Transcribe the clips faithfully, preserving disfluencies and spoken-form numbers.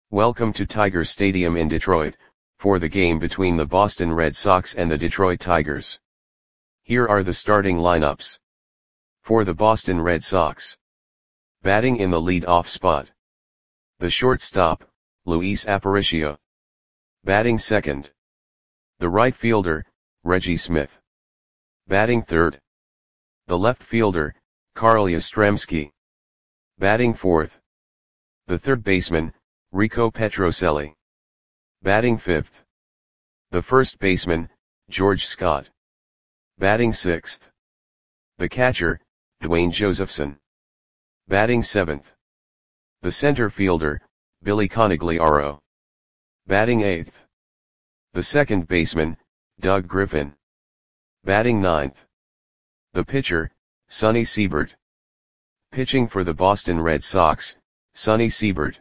Welcome to Tiger Stadium in Detroit, for the game between the Boston Red Sox and the Detroit Tigers. Here are the starting lineups. For the Boston Red Sox. Batting in the lead-off spot. The shortstop, Luis Aparicio. Batting second. The right fielder, Reggie Smith. Batting third. The left fielder, Carl Yastrzemski. Batting fourth. The third baseman, Rico Petrocelli. Batting fifth. The first baseman, George Scott. Batting sixth. The catcher, Dwayne Josephson. Batting seventh. The center fielder, Billy Conigliaro. Batting eighth. The second baseman, Doug Griffin. Batting ninth. The pitcher, Sonny Siebert. Pitching for the Boston Red Sox, Sonny Siebert.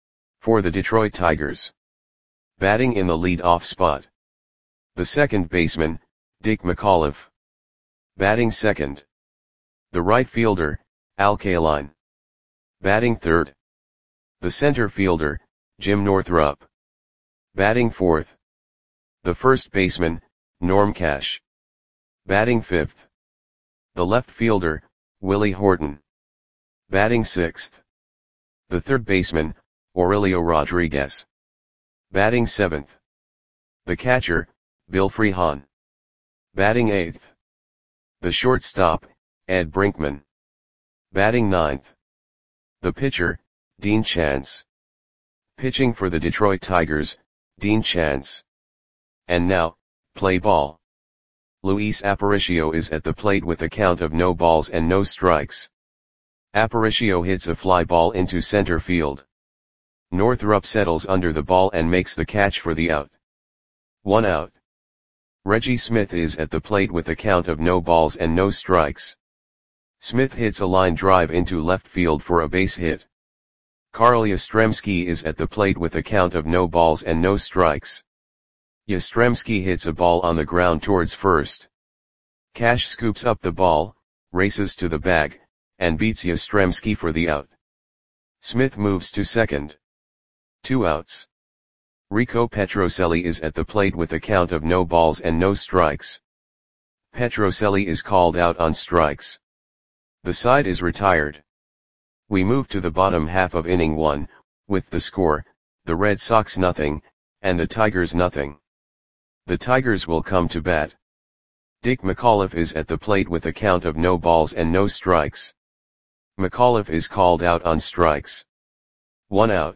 For the Detroit Tigers. Batting in the lead-off spot. The second baseman, Dick McAuliffe. Batting second. The right fielder, Al Kaline. Batting third. The center fielder, Jim Northrup. Batting fourth. The first baseman, Norm Cash. Batting fifth. The left fielder, Willie Horton. Batting sixth. The third baseman, Aurelio Rodriguez. Batting seventh. The catcher, Bill Freehan. Batting eighth. The shortstop, Ed Brinkman. Batting ninth. The pitcher, Dean Chance. Pitching for the Detroit Tigers, Dean Chance. And now, play ball. Luis Aparicio is at the plate with a count of no balls and no strikes. Aparicio hits a fly ball into center field. Northrup settles under the ball and makes the catch for the out. One out. Reggie Smith is at the plate with a count of no balls and no strikes. Smith hits a line drive into left field for a base hit. Carl Yastrzemski is at the plate with a count of no balls and no strikes. Yastrzemski hits a ball on the ground towards first. Cash scoops up the ball, races to the bag, and beats Yastrzemski for the out. Smith moves to second. Two outs. Rico Petrocelli is at the plate with a count of no balls and no strikes. Petrocelli is called out on strikes. The side is retired. We move to the bottom half of inning one, with the score, the Red Sox nothing, and the Tigers nothing. The Tigers will come to bat. Dick McAuliffe is at the plate with a count of no balls and no strikes. McAuliffe is called out on strikes. One out.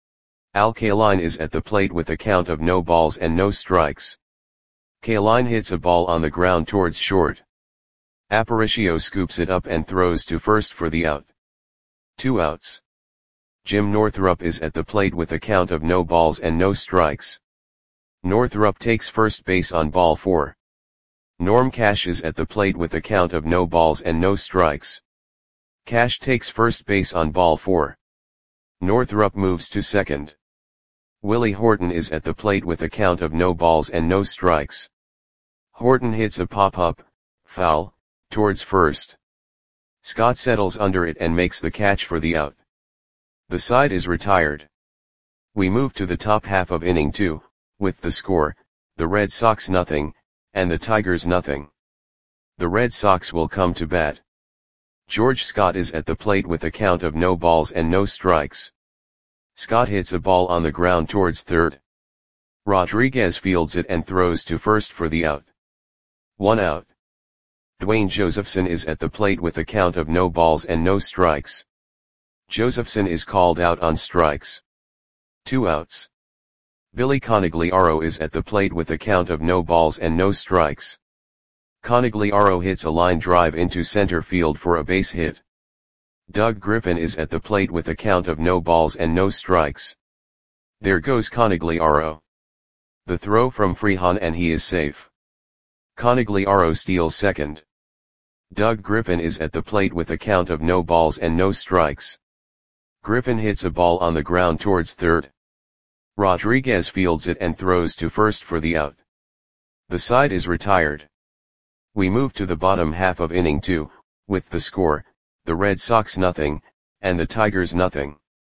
Al Kaline is at the plate with a count of no balls and no strikes. Kaline hits a ball on the ground towards short. Aparicio scoops it up and throws to first for the out. Two outs. Jim Northrup is at the plate with a count of no balls and no strikes. Northrup takes first base on ball four. Norm Cash is at the plate with a count of no balls and no strikes. Cash takes first base on ball four. Northrup moves to second. Willie Horton is at the plate with a count of no balls and no strikes. Horton hits a pop-up, foul, towards first. Scott settles under it and makes the catch for the out. The side is retired. We move to the top half of inning two, with the score, the Red Sox nothing, and the Tigers nothing. The Red Sox will come to bat. George Scott is at the plate with a count of no balls and no strikes. Scott hits a ball on the ground towards third. Rodriguez fields it and throws to first for the out. One out. Dwayne Josephson is at the plate with a count of no balls and no strikes. Josephson is called out on strikes. Two outs. Billy Conigliaro is at the plate with a count of no balls and no strikes. Conigliaro hits a line drive into center field for a base hit. Doug Griffin is at the plate with a count of no balls and no strikes. There goes Conigliaro. The throw from Freehan and he is safe. Conigliaro steals second. Doug Griffin is at the plate with a count of no balls and no strikes. Griffin hits a ball on the ground towards third. Rodriguez fields it and throws to first for the out. The side is retired. We move to the bottom half of inning two, with the score, the Red Sox nothing, and the Tigers nothing.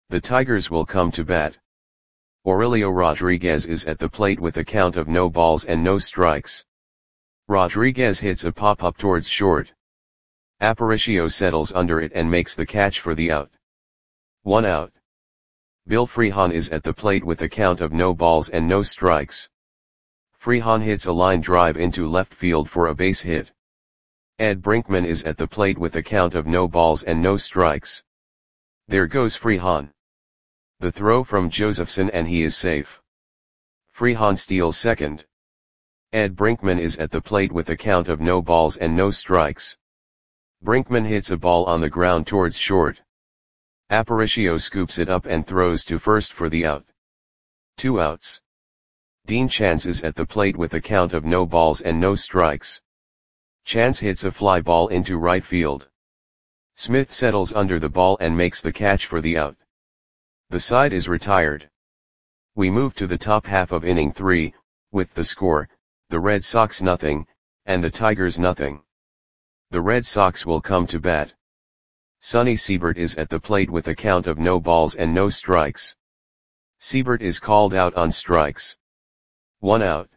The Tigers will come to bat. Aurelio Rodriguez is at the plate with a count of no balls and no strikes. Rodriguez hits a pop-up towards short. Aparicio settles under it and makes the catch for the out. One out. Bill Freehan is at the plate with a count of no balls and no strikes. Freehan hits a line drive into left field for a base hit. Ed Brinkman is at the plate with a count of no balls and no strikes. There goes Freehan. The throw from Josephson and he is safe. Freehan steals second. Ed Brinkman is at the plate with a count of no balls and no strikes. Brinkman hits a ball on the ground towards short. Aparicio scoops it up and throws to first for the out. Two outs. Dean Chance is at the plate with a count of no balls and no strikes. Chance hits a fly ball into right field. Smith settles under the ball and makes the catch for the out. The side is retired. We move to the top half of inning three, with the score, the Red Sox nothing, and the Tigers nothing. The Red Sox will come to bat. Sonny Siebert is at the plate with a count of no balls and no strikes. Siebert is called out on strikes. One out.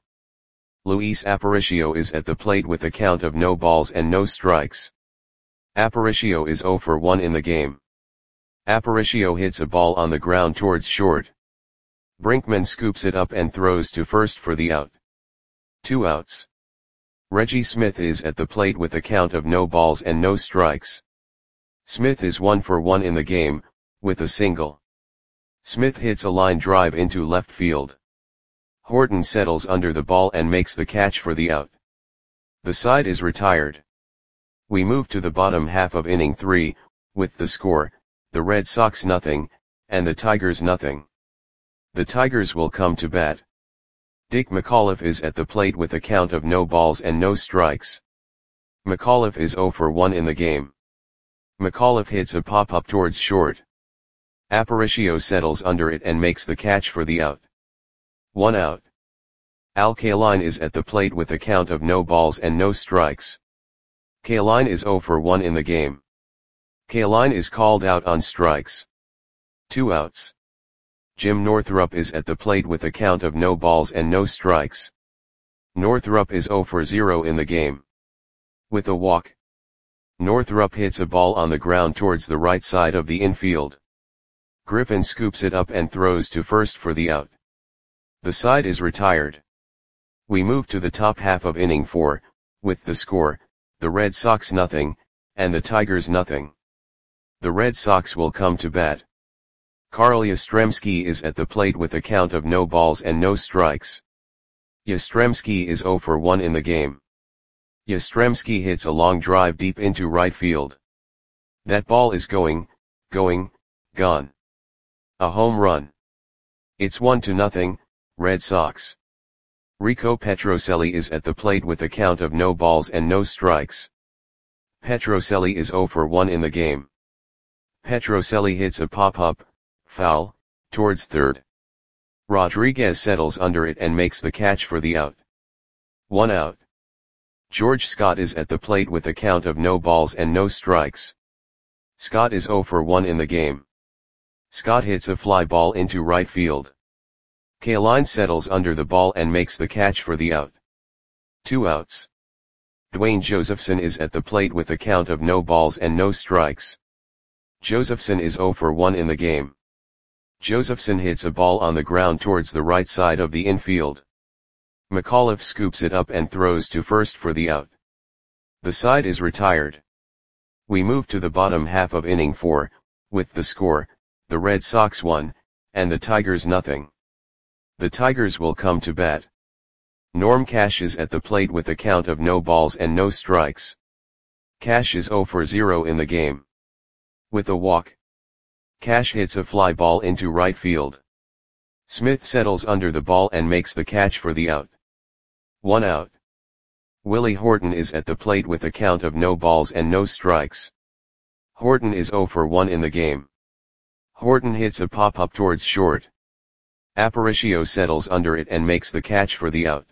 Luis Aparicio is at the plate with a count of no balls and no strikes. Aparicio is zero for one in the game. Aparicio hits a ball on the ground towards short. Brinkman scoops it up and throws to first for the out. Two outs. Reggie Smith is at the plate with a count of no balls and no strikes. Smith is one for one in the game, with a single. Smith hits a line drive into left field. Horton settles under the ball and makes the catch for the out. The side is retired. We move to the bottom half of inning three, with the score, the Red Sox nothing, and the Tigers nothing. The Tigers will come to bat. Dick McAuliffe is at the plate with a count of no balls and no strikes. McAuliffe is zero for one in the game. McAuliffe hits a pop-up towards short. Aparicio settles under it and makes the catch for the out. One out. Al Kaline is at the plate with a count of no balls and no strikes. Kaline is zero for one in the game. Kaline is called out on strikes. Two outs. Jim Northrup is at the plate with a count of no balls and no strikes. Northrup is zero for zero in the game. With a walk. Northrup hits a ball on the ground towards the right side of the infield. Griffin scoops it up and throws to first for the out. The side is retired. We move to the top half of inning four, with the score, the Red Sox nothing, and the Tigers nothing. The Red Sox will come to bat. Carl Yastrzemski is at the plate with a count of no balls and no strikes. Yastrzemski is zero for one in the game. Yastrzemski hits a long drive deep into right field. That ball is going, going, gone. A home run. It's one to nothing, Red Sox. Rico Petrocelli is at the plate with a count of no balls and no strikes. Petrocelli is zero for one in the game. Petrocelli hits a pop-up, foul, towards third. Rodriguez settles under it and makes the catch for the out. One out. George Scott is at the plate with a count of no balls and no strikes. Scott is zero for one in the game. Scott hits a fly ball into right field. Kaline settles under the ball and makes the catch for the out. Two outs. Dwayne Josephson is at the plate with a count of no balls and no strikes. Josephson is zero for one in the game. Josephson hits a ball on the ground towards the right side of the infield. McAuliffe scoops it up and throws to first for the out. The side is retired. We move to the bottom half of inning four, with the score, the Red Sox one, and the Tigers nothing. The Tigers will come to bat. Norm Cash is at the plate with a count of no balls and no strikes. Cash is zero for zero in the game. With a walk. Cash hits a fly ball into right field. Smith settles under the ball and makes the catch for the out. One out. Willie Horton is at the plate with a count of no balls and no strikes. Horton is zero for one in the game. Horton hits a pop-up towards short. Aparicio settles under it and makes the catch for the out.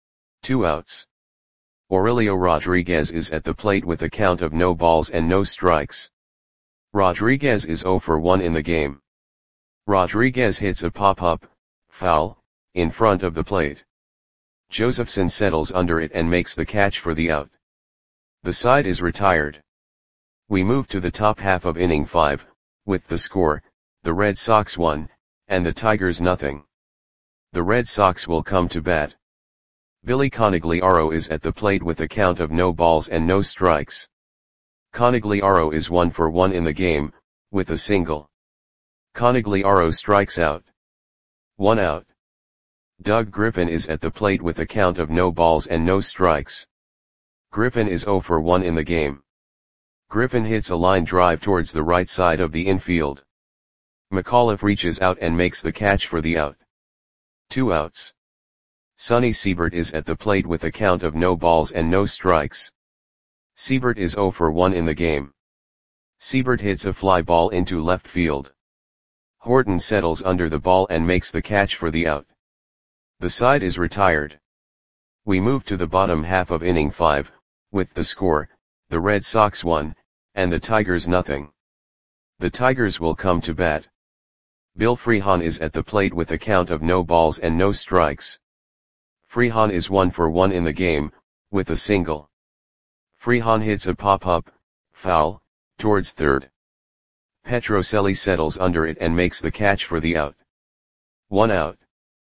Two outs. Aurelio Rodriguez is at the plate with a count of no balls and no strikes. Rodriguez is zero for one in the game. Rodriguez hits a pop-up, foul, in front of the plate. Josephson settles under it and makes the catch for the out. The side is retired. We move to the top half of inning five, with the score, the Red Sox one, and the Tigers nothing. The Red Sox will come to bat. Billy Conigliaro is at the plate with a count of no balls and no strikes. Conigliaro is one for one in the game, with a single. Conigliaro strikes out. One out. Doug Griffin is at the plate with a count of no balls and no strikes. Griffin is zero for one in the game. Griffin hits a line drive towards the right side of the infield. McAuliffe reaches out and makes the catch for the out. Two outs. Sonny Siebert is at the plate with a count of no balls and no strikes. Siebert is zero for one in the game. Siebert hits a fly ball into left field. Horton settles under the ball and makes the catch for the out. The side is retired. We move to the bottom half of inning five, with the score, the Red Sox one, and the Tigers nothing. The Tigers will come to bat. Bill Freehan is at the plate with a count of no balls and no strikes. Freehan is one for one in the game, with a single. Freehan hits a pop-up, foul, towards third. Petrocelli settles under it and makes the catch for the out. One out.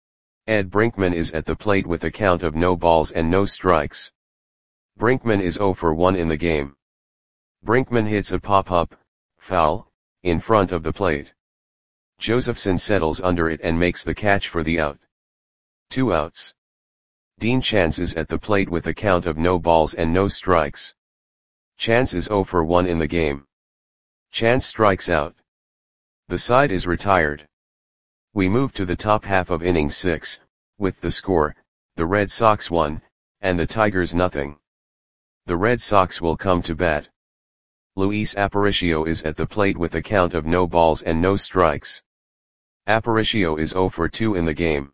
Ed Brinkman is at the plate with a count of no balls and no strikes. Brinkman is zero for one in the game. Brinkman hits a pop-up, foul, in front of the plate. Josephson settles under it and makes the catch for the out. Two outs. Dean Chance is at the plate with a count of no balls and no strikes. Chance is zero for one in the game. Chance strikes out. The side is retired. We move to the top half of inning six, with the score, the Red Sox one, and the Tigers nothing. The Red Sox will come to bat. Luis Aparicio is at the plate with a count of no balls and no strikes. Aparicio is zero for two in the game.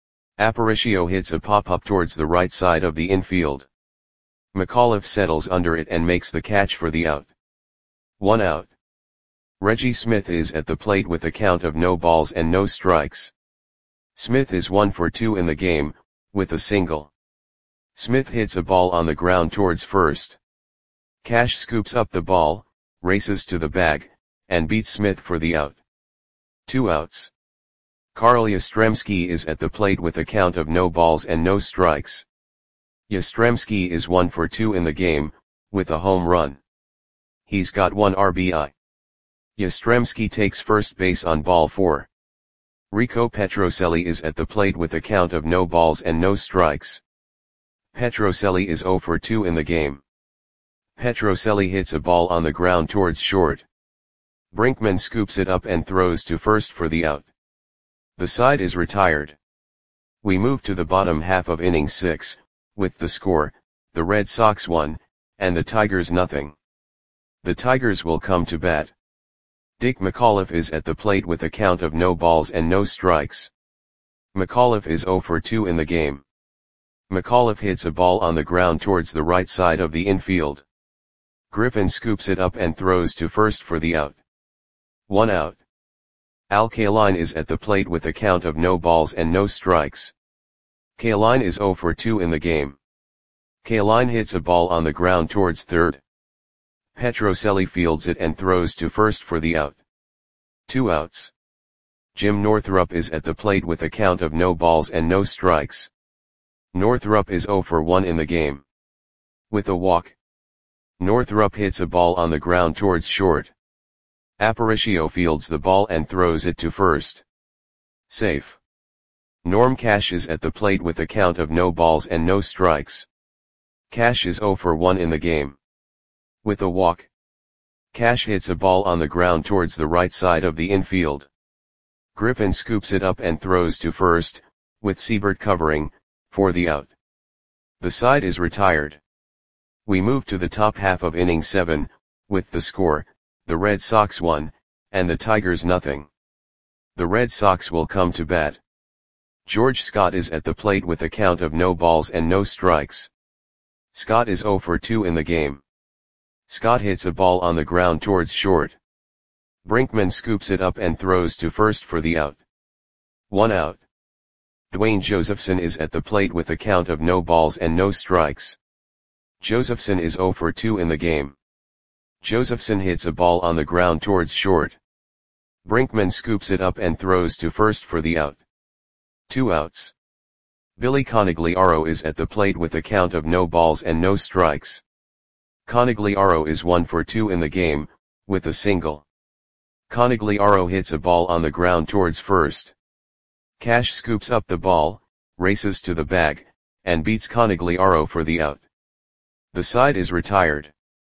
Aparicio hits a pop-up towards the right side of the infield. McAuliffe settles under it and makes the catch for the out. One out. Reggie Smith is at the plate with a count of no balls and no strikes. Smith is one for two in the game, with a single. Smith hits a ball on the ground towards first. Cash scoops up the ball, races to the bag, and beats Smith for the out. Two outs. Carl Yastrzemski is at the plate with a count of no balls and no strikes. Yastrzemski is one for two in the game, with a home run. He's got one R B I. Yastrzemski takes first base on ball four. Rico Petrocelli is at the plate with a count of no balls and no strikes. Petrocelli is zero for two in the game. Petrocelli hits a ball on the ground towards short. Brinkman scoops it up and throws to first for the out. The side is retired. We move to the bottom half of inning six, with the score, the Red Sox one, and the Tigers nothing. The Tigers will come to bat. Dick McAuliffe is at the plate with a count of no balls and no strikes. McAuliffe is zero for two in the game. McAuliffe hits a ball on the ground towards the right side of the infield. Griffin scoops it up and throws to first for the out. One out. Al Kaline is at the plate with a count of no balls and no strikes. Kaline is zero for two in the game. Kaline hits a ball on the ground towards third. Petrocelli fields it and throws to first for the out. Two outs. Jim Northrup is at the plate with a count of no balls and no strikes. Northrup is zero for one in the game. With a walk. Northrup hits a ball on the ground towards short. Aparicio fields the ball and throws it to first. Safe. Norm Cash is at the plate with a count of no balls and no strikes. Cash is zero for one in the game. With a walk. Cash hits a ball on the ground towards the right side of the infield. Griffin scoops it up and throws to first, with Siebert covering, for the out. The side is retired. We move to the top half of inning seven, with the score, the Red Sox one, and the Tigers nothing. The Red Sox will come to bat. George Scott is at the plate with a count of no balls and no strikes. Scott is zero for two in the game. Scott hits a ball on the ground towards short. Brinkman scoops it up and throws to first for the out. One out. Dwayne Josephson is at the plate with a count of no balls and no strikes. Josephson is zero for two in the game. Josephson hits a ball on the ground towards short. Brinkman scoops it up and throws to first for the out. Two outs. Billy Conigliaro is at the plate with a count of no balls and no strikes. Conigliaro is one for two in the game, with a single. Conigliaro hits a ball on the ground towards first. Cash scoops up the ball, races to the bag, and beats Conigliaro for the out. The side is retired.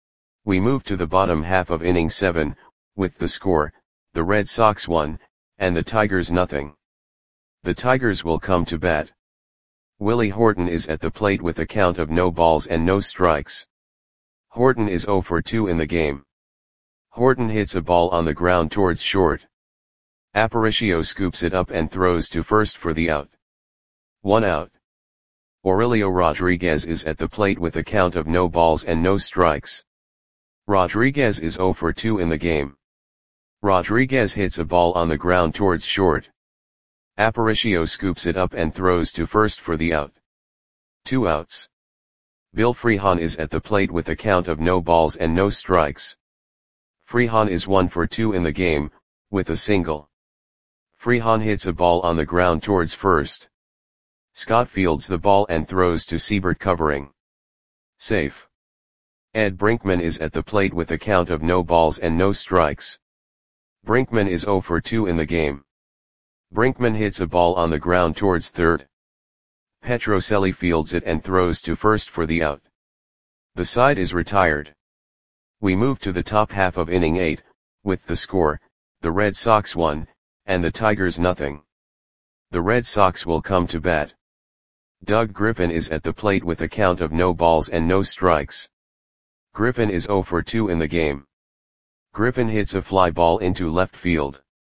We move to the bottom half of inning seven, with the score, the Red Sox one, and the Tigers nothing. The Tigers will come to bat. Willie Horton is at the plate with a count of no balls and no strikes. Horton is zero for two in the game. Horton hits a ball on the ground towards short. Aparicio scoops it up and throws to first for the out. One out. Aurelio Rodriguez is at the plate with a count of no balls and no strikes. Rodriguez is zero for two in the game. Rodriguez hits a ball on the ground towards short. Aparicio scoops it up and throws to first for the out. Two outs. Bill Freehan is at the plate with a count of no balls and no strikes. Freehan is one for two in the game, with a single. Freehan hits a ball on the ground towards first. Scott fields the ball and throws to Siebert covering. Safe. Ed Brinkman is at the plate with a count of no balls and no strikes. Brinkman is zero for two in the game. Brinkman hits a ball on the ground towards third. Petrocelli fields it and throws to first for the out. The side is retired. We move to the top half of inning eight, with the score, the Red Sox one, and the Tigers nothing. The Red Sox will come to bat. Doug Griffin is at the plate with a count of no balls and no strikes. Griffin is zero for two in the game. Griffin hits a fly ball into left field.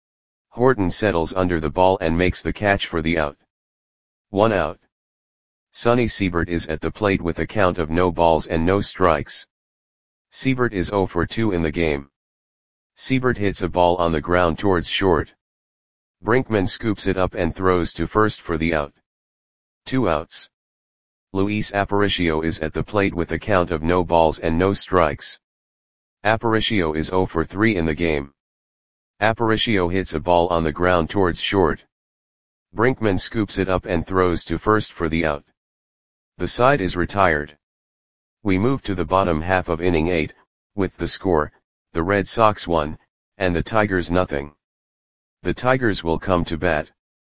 Horton settles under the ball and makes the catch for the out. One out. Sonny Siebert is at the plate with a count of no balls and no strikes. Siebert is zero for two in the game. Siebert hits a ball on the ground towards short. Brinkman scoops it up and throws to first for the out. Two outs. Luis Aparicio is at the plate with a count of no balls and no strikes. Aparicio is zero for three in the game. Aparicio hits a ball on the ground towards short. Brinkman scoops it up and throws to first for the out. The side is retired. We move to the bottom half of inning eight, with the score, the Red Sox one, and the Tigers nothing. The Tigers will come to bat.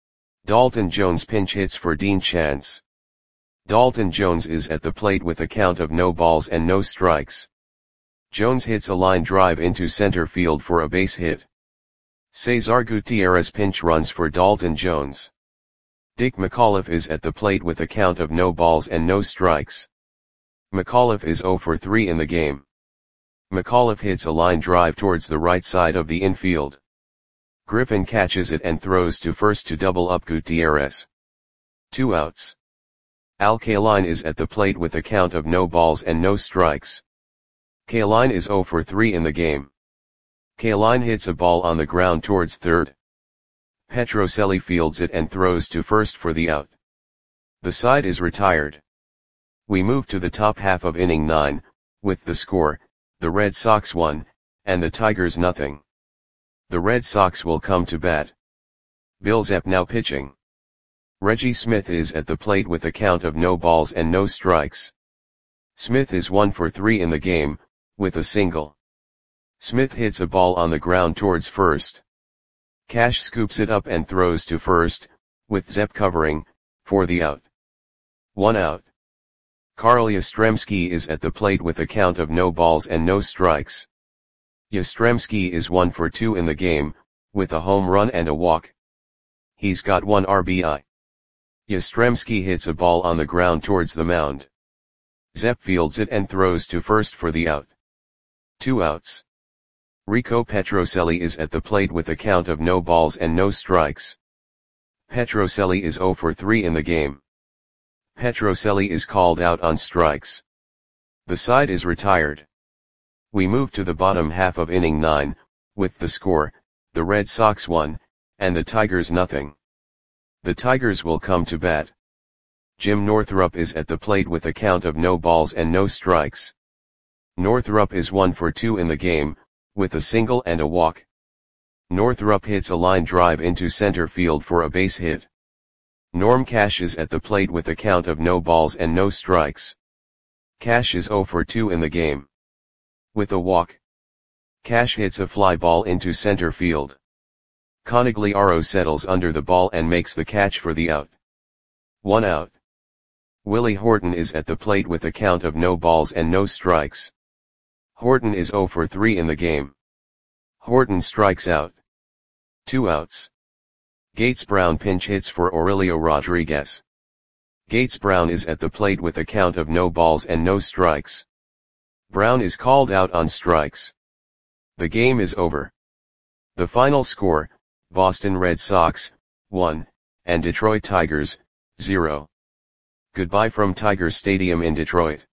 Dalton Jones pinch hits for Dean Chance. Dalton Jones is at the plate with a count of no balls and no strikes. Jones hits a line drive into center field for a base hit. Cesar Gutierrez pinch runs for Dalton Jones. Dick McAuliffe is at the plate with a count of no balls and no strikes. McAuliffe is zero for three in the game. McAuliffe hits a line drive towards the right side of the infield. Griffin catches it and throws to first to double up Gutierrez. Two outs. Al Kaline is at the plate with a count of no balls and no strikes. Kaline is zero for three in the game. Kaline hits a ball on the ground towards third. Petrocelli fields it and throws to first for the out. The side is retired. We move to the top half of inning nine, with the score, the Red Sox one, and the Tigers nothing. The Red Sox will come to bat. Bill Zepp now pitching. Reggie Smith is at the plate with a count of no balls and no strikes. Smith is one for three in the game, with a single. Smith hits a ball on the ground towards first. Cash scoops it up and throws to first, with Zepp covering, for the out. One out. Carl Yastrzemski is at the plate with a count of no balls and no strikes. Yastrzemski is one for two in the game, with a home run and a walk. He's got one R B I. Yastrzemski hits a ball on the ground towards the mound. Zepp fields it and throws to first for the out. Two outs. Rico Petrocelli is at the plate with a count of no balls and no strikes. Petrocelli is zero for three in the game. Petrocelli is called out on strikes. The side is retired. We move to the bottom half of inning nine, with the score, the Red Sox won, and the Tigers nothing. The Tigers will come to bat. Jim Northrup is at the plate with a count of no balls and no strikes. Northrup is one for two in the game, with a single and a walk. Northrup hits a line drive into center field for a base hit. Norm Cash is at the plate with a count of no balls and no strikes. Cash is zero for two in the game. With a walk, Cash hits a fly ball into center field. Conigliaro settles under the ball and makes the catch for the out. One out. Willie Horton is at the plate with a count of no balls and no strikes. Horton is zero for three in the game. Horton strikes out. Two outs. Gates Brown pinch hits for Aurelio Rodriguez. Gates Brown is at the plate with a count of no balls and no strikes. Brown is called out on strikes. The game is over. The final score, Boston Red Sox, one, and Detroit Tigers, zero. Goodbye from Tiger Stadium in Detroit.